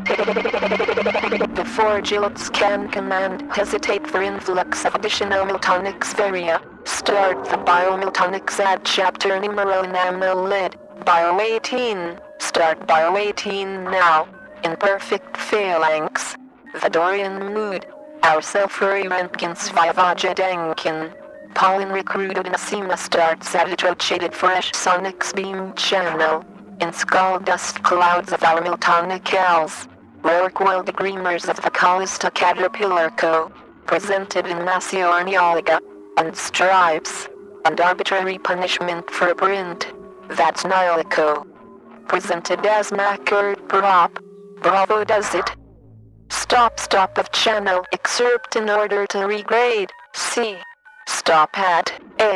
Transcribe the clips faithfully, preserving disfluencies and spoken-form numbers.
Before Gilets can command, hesitate for influx of additional Miltonics varia. Start the Biomiltonics at chapter numero in AMOLED. Bio eighteen. Start Bio eighteen now. In perfect phalanx. Vidorian mood. Our self-referencing Vajadengkin. Pollen recruited in a SEMA starts at a rotated fresh sonics beam channel. In skull dust clouds of our Miltonicals. Rorqual the Dreamers of the Callista Caterpillar Co. Presented in Massiornioliga. And stripes. And arbitrary punishment for print. That's Nilico. Presented as Macquarie Prop. Bravo does it. Stop stop of channel excerpt in order to regrade. C. Stop at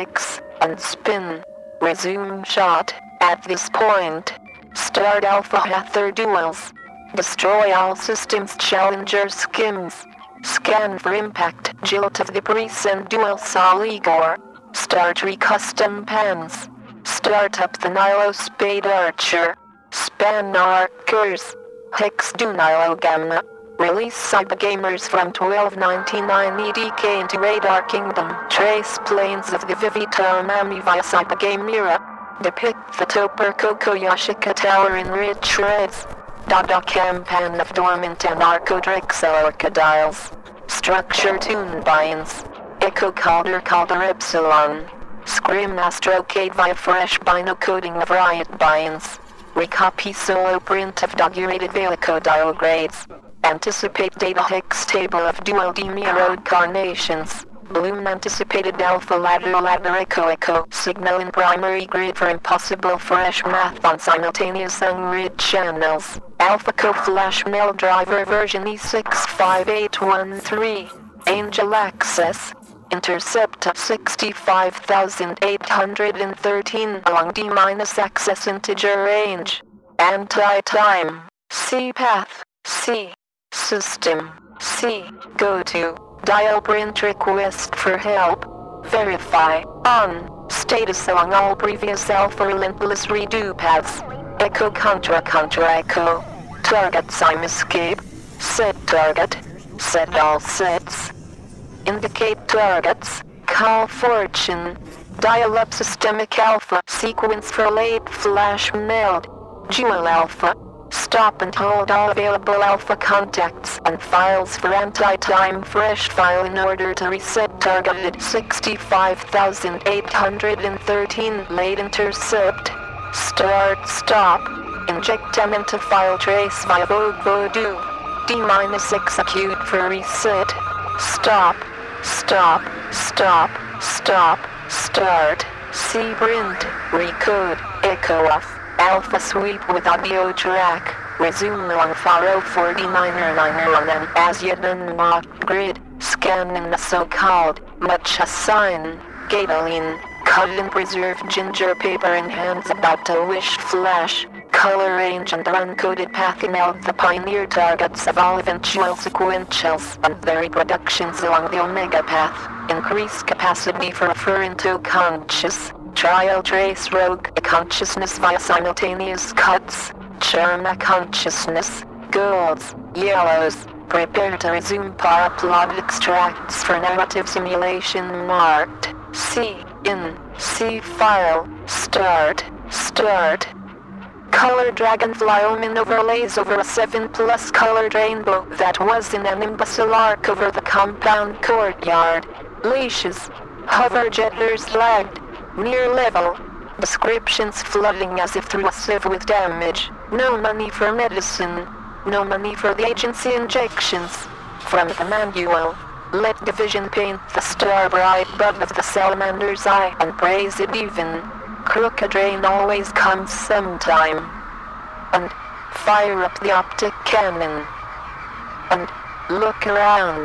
X and spin. Resume shot at this point. Start Alpha Hathor duels. Destroy all systems Challenger skims. Scan for impact Jilt of the Priest and dual Soligor. Start recustom pans. Start up the Nilo Spade Archer. Span Archers. Hex do Nilo Gamma. Release Cybergamers from twelve ninety-nine E D K into Radar Kingdom. Trace planes of the Vivitar Mami via Cybergamera. Depict the Topper Koko Yashika Tower in rich shreds. Dada Campan of Dormant and Archodrexel Orchidiles. Structure Tune Binds. Echo Calder Calder Epsilon. Scream Astrocade via fresh bino coding of Riot Binds. Recopy solo print of dogurated Velicodial grades. Anticipate data hex table of dual Demia carnations. Bloom anticipated alpha ladder ladder echo echo signal in primary grid for impossible fresh math on simultaneous ungrid channels. Alpha co flash mail driver version E six five eight one three. Angel access. Intercept of sixty-five thousand eight hundred thirteen along D- access integer range. Anti-time. C path. C. System. C. Go to. Dial print request for help. Verify. On. Status along all previous alpha relentless redo paths. Echo contra contra echo. Target sim escape. Set target. Set all sets. Indicate targets. Call fortune. Dial up systemic alpha. Sequence for late flash meld. Dual alpha. Stop and hold all available alpha contacts and files for anti-time fresh file in order to reset targeted sixty-five thousand eight hundred thirteen late intercept. Start stop. Inject them into file trace via Voodoo. D-execute for reset. Stop. Stop. Stop. Stop. Start. C print. Recode. Echo off. Alpha sweep with audio track. Resume along Faro forty-niner niner on an as yet unmarked grid. Scan in the so-called much assign. Gatoline. Cut and preserve ginger paper in hands about to wish flash. Color range and uncoded path in out the pioneer targets of all eventual sequentials and their reproductions along the omega path. Increase capacity for referring to conscious. Trial trace rogue a consciousness via simultaneous cuts. Charm a consciousness. Golds. Yellows. Prepare to resume paraplot extracts for narrative simulation marked. C. In. C file. Start. Start. Color dragonfly omen overlays over a seven plus colored rainbow that was in an imbecile arc over the compound courtyard. Leashes. Hover jetters lagged. Near level. Descriptions flooding as if through a sieve with damage. No money for medicine. No money for the agency injections. From the manual. Let division paint the star bright bud of the salamander's eye and praise it even. Crooked rain always comes sometime. And fire up the optic cannon. And look around.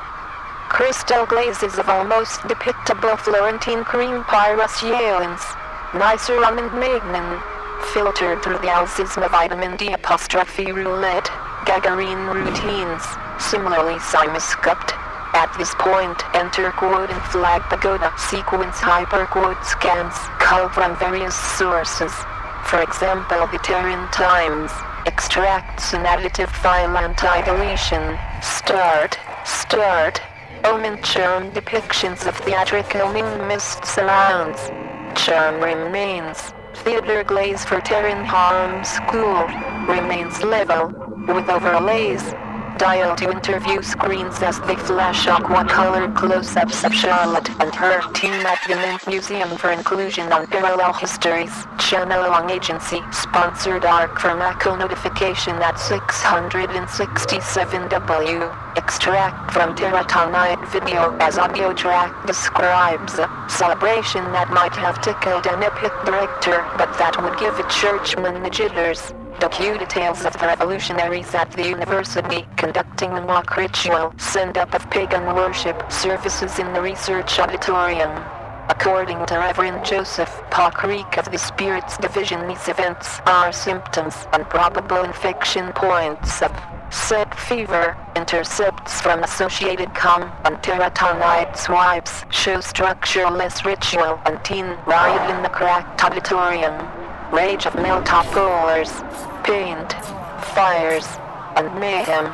Crystal glazes of almost depictable Florentine cream pyroceilings. Nicer almond magnon. Filtered through the Alzisma vitamin D apostrophe roulette. Gagarin routines. Similarly simuscupped. At this point, enter quote and flag pagoda sequence hyperquote scans cull from various sources. For example, the Terran Times. Extracts an additive file anti-deletion. Start. Start. Omen charm depictions of theatrical moon mist surrounds. Charm remains. Theater glaze for Terran harm school. Remains level. With overlays. Dial to interview screens as they flash aqua-color close-ups of Charlotte and her team at the Mint Museum for inclusion on Parallel Histories. Channel Long Agency sponsored arc for Mako notification at six hundred sixty-seven W. Extract from Teratonite video as audio track describes a celebration that might have tickled an epic director, but that would give a churchman the jitters. Docu details of the revolutionaries at the university conducting a mock ritual send-up of pagan worship services in the research auditorium. According to Reverend Joseph Pockreek of the Spirits Division, these events are symptoms and probable infection points of set fever. Intercepts from Associated Com and Teratonite swipes show structureless ritual and teen riot in the cracked auditorium. Rage of meltopolars, paint, fires, and mayhem.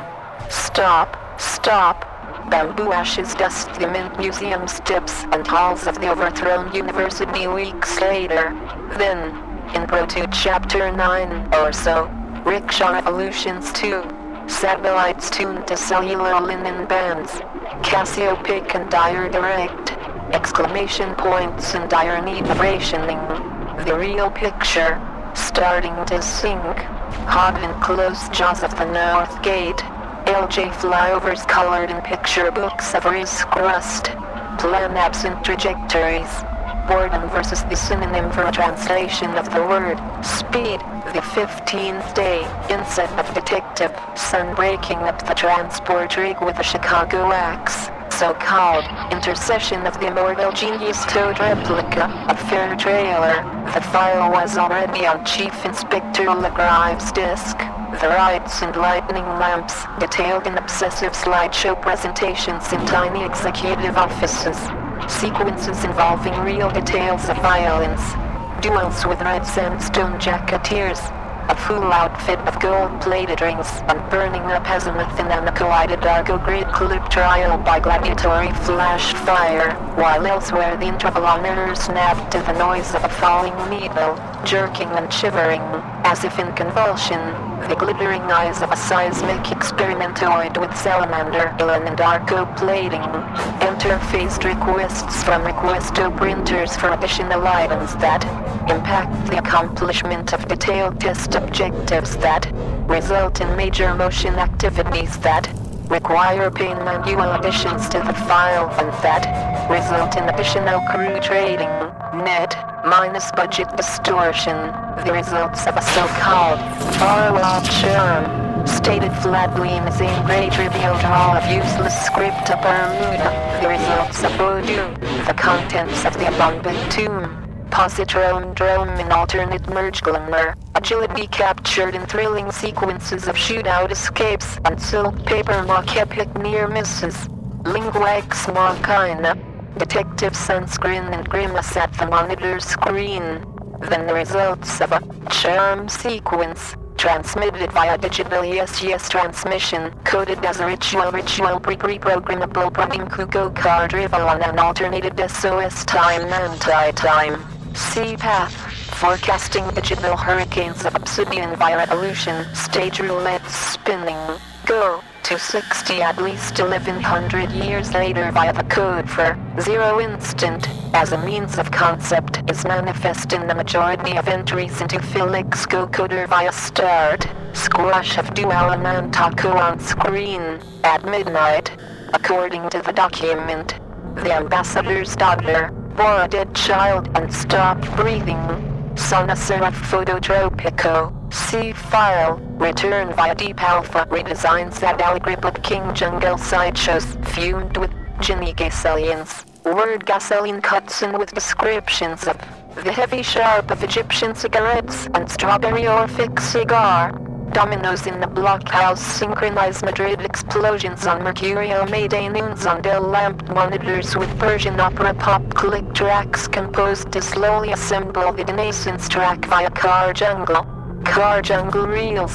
Stop, stop. Bamboo ashes dust the Mint Museum steps and halls of the overthrown university weeks later. Then, in Proto Chapter nine or so, Rickshaw Revolutions two, satellites tuned to cellular linen bands, Cassiopeia and dire direct, exclamation points in dire need of rationing. The real picture, starting to sink, hot and close jaws of the North Gate, L J flyovers colored in picture books of risk rust, plan absent trajectories, boredom versus the synonym for a translation of the word, speed, the fifteenth day, inset of detective, sun breaking up the transport rig with a Chicago axe. So-called intercession of the immortal genius toad replica, a fair trailer. The file was already on Chief Inspector Legrive's desk. The lights and lightning lamps, detailed in obsessive slideshow presentations in tiny executive offices. Sequences involving real details of violence. Duels with red sandstone jacketeers. A full outfit of gold-plated rings and burning up azimuth in an collided Argo grid clip trial by gladiatory flash fire, while elsewhere the intervalometer snapped to the noise of a falling needle, jerking and shivering, as if in convulsion, the glittering eyes of a seismic experimentoid with salamander, Elan and Arco plating. Interfaced requests from Requesto printers for additional items that impact the accomplishment of detailed test objectives that result in major motion activities that require pain manual additions to the file and that result in additional crew trading, net, minus budget distortion, the results of a so-called far-out charm, stated flatly in the same gray trivial drawl of useless script of Bermuda, the results of Voodoo, the contents of the abundant tomb. Positron drone in alternate merge glimmer, agility captured in thrilling sequences of shootout escapes and silk paper mock epic near misses. Linguax machina, detective sunscreen and grimace at the monitor screen. Then the results of a charm sequence, transmitted via digital yes-yes transmission, coded as a ritual ritual pre-pre-programmable prodding Kuko card rival on an alternated S O S time anti-time. C path, forecasting digital hurricanes of obsidian via revolution, stage roulette spinning, go to sixty at least eleven hundred years later via the code for zero instant, as a means of concept is manifest in the majority of entries into Felix Go coder via start, squash of Dualaman Taco on screen, at midnight, according to the document. The ambassador's daughter bore a dead child and stopped breathing. Sonacera Phototropico, C file, return via Deep Alpha redesigns that Algrip King Jungle sideshows fumed with Ginny Gasellians. Word gasoline cuts in with descriptions of the heavy sharp of Egyptian cigarettes and strawberry Orphic cigar. Dominoes in the blockhouse synchronize Madrid explosions on Mercurio Mayday noons on Dell lamp monitors with Persian opera pop click tracks composed to slowly assemble the Denaissance track via Car Jungle. Car Jungle reels,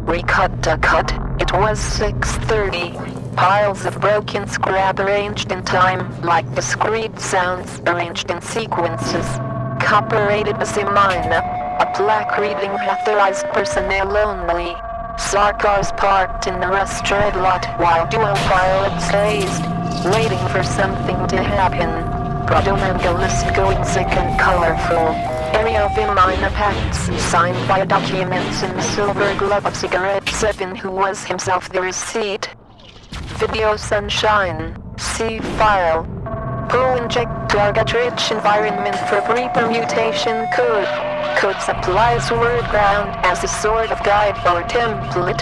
Recut to cut, it was six thirty. Piles of broken scrap arranged in time, like discrete sounds arranged in sequences. Copyrighted Semina. A plaque reading authorized personnel only. Sarkars parked in the restaurant lot while dual pilots hazed, waiting for something to happen. Prodomanga list going sick and colorful. Area Vimina pacts signed by documents in the silver glove of Cigarette seven, who was himself the receipt. Video Sunshine. C file. Pull inject target rich environment for pre-permutation code. Code supplies word ground as a sort of guide or template.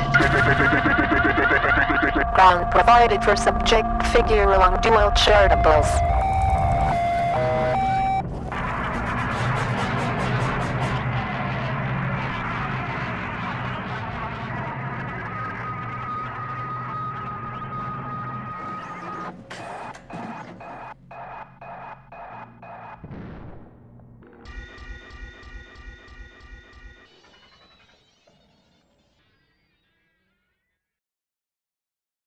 Ground provided for subject figure along dual chartables.